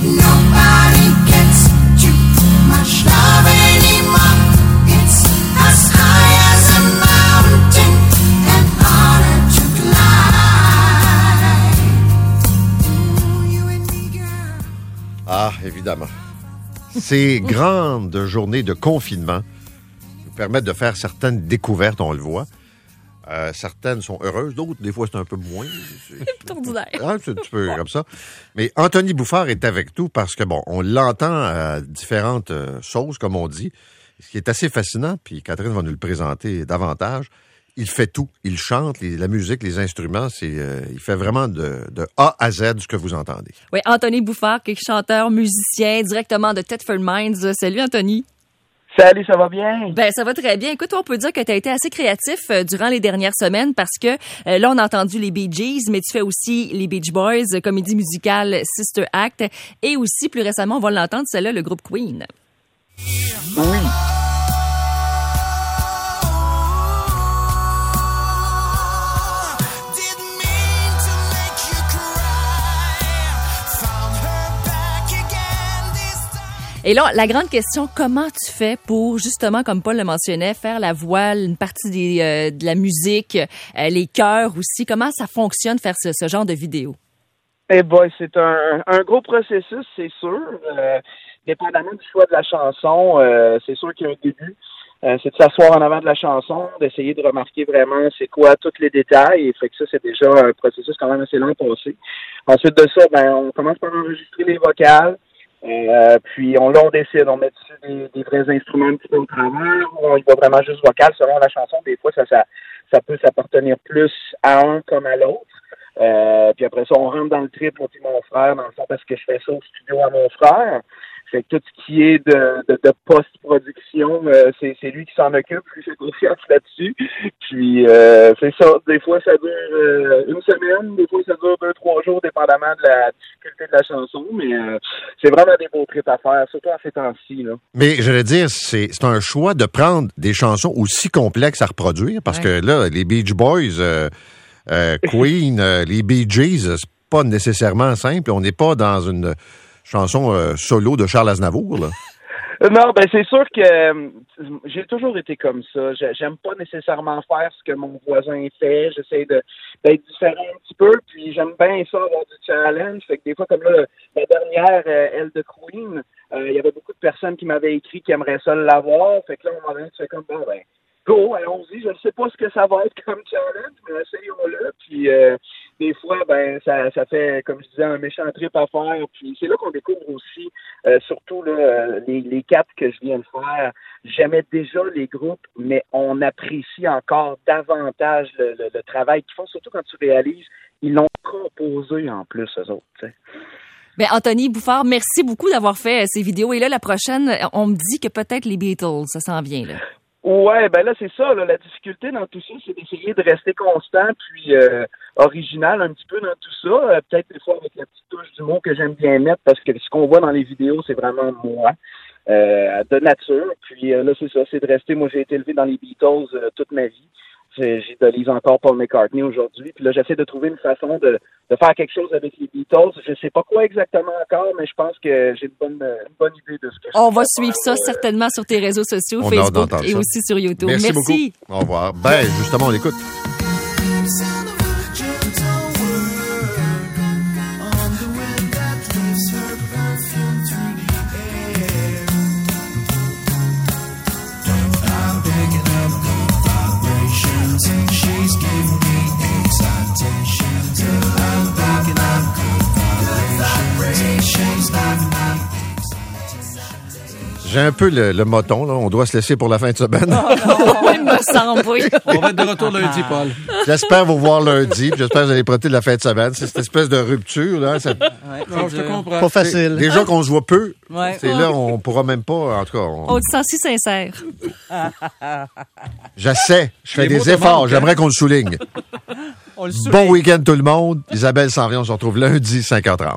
Nobody gets too much love anymore. It's as high as a mountain and harder to climb. Ooh, you and me, girl. Ah, évidemment. Ces grandes journées de confinement nous permettent de faire certaines découvertes, on le voit. Certaines sont heureuses, d'autres, des fois, c'est un peu moins. C'est ordinaire. C'est un petit peu comme ça. Mais Anthony Bouffard est avec nous parce que, bon, on l'entend à différentes sauces, comme on dit, ce qui est assez fascinant, puis Catherine va nous le présenter davantage. Il fait tout. Il chante, la musique, les instruments, il fait vraiment de A à Z ce que vous entendez. Oui, Anthony Bouffard, qui est chanteur, musicien, directement de Thetford Mines. Salut, Anthony. Salut, ça va bien? Ben, ça va très bien. Écoute, on peut dire que tu as été assez créatif durant les dernières semaines parce que là, on a entendu les Bee Gees, mais tu fais aussi les Beach Boys, comédie musicale Sister Act, et aussi, plus récemment, on va l'entendre, celle-là, le groupe Queen. Oui. Et là, la grande question, comment tu fais pour, justement, comme Paul le mentionnait, faire la voix, une partie de la musique, les chœurs aussi? Comment ça fonctionne, faire ce genre de vidéo? Eh boy, c'est un gros processus, c'est sûr. Dépendamment du choix de la chanson, c'est sûr qu'il y a un début. C'est de s'asseoir en avant de la chanson, d'essayer de remarquer vraiment c'est quoi tous les détails. Et fait que ça, c'est déjà un processus quand même assez long à passer. Ensuite de ça, on commence par enregistrer les vocales. Puis on décide, on met dessus des vrais instruments un petit peu au travers, ou on y va vraiment juste vocal selon la chanson. Des fois, ça peut s'appartenir plus à un comme à l'autre. Puis après ça, on rentre dans le trip, moi puis mon frère, dans le fond, parce que je fais ça au studio à mon frère. Fait que tout ce qui est de post-production, c'est lui qui s'en occupe, lui fait confiance là-dessus. Puis c'est ça, des fois ça dure une semaine, des fois ça dure 2-3 jours, dépendamment de la difficulté de la chanson, mais c'est vraiment des beaux trips à faire, surtout en ces temps-ci, là. Mais j'allais dire, c'est un choix de prendre des chansons aussi complexes à reproduire, parce que là, les Beach Boys, Queen, les Bee Gees, c'est pas nécessairement simple. On n'est pas dans une chanson solo de Charles Aznavour, là. Non, c'est sûr que j'ai toujours été comme ça. J'aime pas nécessairement faire ce que mon voisin fait. J'essaie d'être différent un petit peu, puis j'aime bien ça, avoir du challenge. Fait que des fois, comme là, la dernière, elle de Queen, il y avait beaucoup de personnes qui m'avaient écrit qui aimeraient ça l'avoir. Fait que là, à un moment donné, tu fais comme, go, allons-y. Je ne sais pas ce que ça va être comme challenge, mais essayons-le. Puis des fois, ça fait, comme je disais, un méchant trip à faire. Puis c'est là qu'on découvre aussi, surtout là, les 4 que je viens de faire. J'aimais déjà les groupes, mais on apprécie encore davantage le travail qu'ils font, surtout quand tu réalises, ils l'ont composé en plus, eux autres, tu sais. Ben, Anthony Bouffard, merci beaucoup d'avoir fait ces vidéos. Et là, la prochaine, on me dit que peut-être les Beatles, ça s'en vient, là. Ouais, là, c'est ça, là, la difficulté dans tout ça, c'est d'essayer de rester constant puis original un petit peu dans tout ça. Peut-être des fois avec la petite touche d'humour que j'aime bien mettre, parce que ce qu'on voit dans les vidéos, c'est vraiment moi, de nature. Puis là, c'est ça, c'est de rester. Moi, j'ai été élevé dans les Beatles toute ma vie. J'idolise encore Paul McCartney aujourd'hui. Puis là, j'essaie de trouver une façon de faire quelque chose avec les Beatles. Je sais pas quoi exactement encore, mais je pense que j'ai une bonne idée de ce que je On va suivre ça certainement sur tes réseaux sociaux, On Facebook et aussi sur YouTube. Merci beaucoup. Au revoir. Justement, on l'écoute. J'ai un peu le moton, là. On doit se laisser pour la fin de semaine. Il me semble, oui. On va être de retour lundi, Paul. J'espère vous voir lundi. J'espère que vous allez profiter de la fin de semaine. C'est cette espèce de rupture, là. Non, je te comprends. Pas facile. Déjà qu'on se voit peu. Ouais. C'est là, on pourra même pas, en tout cas. On te sent si sincère. J'essaie. Je fais Les mots des te efforts. manquent, J'aimerais qu'on le souligne. On le souligne. Bon week-end tout le monde. Isabelle s'en vient. On se retrouve lundi, 5h30.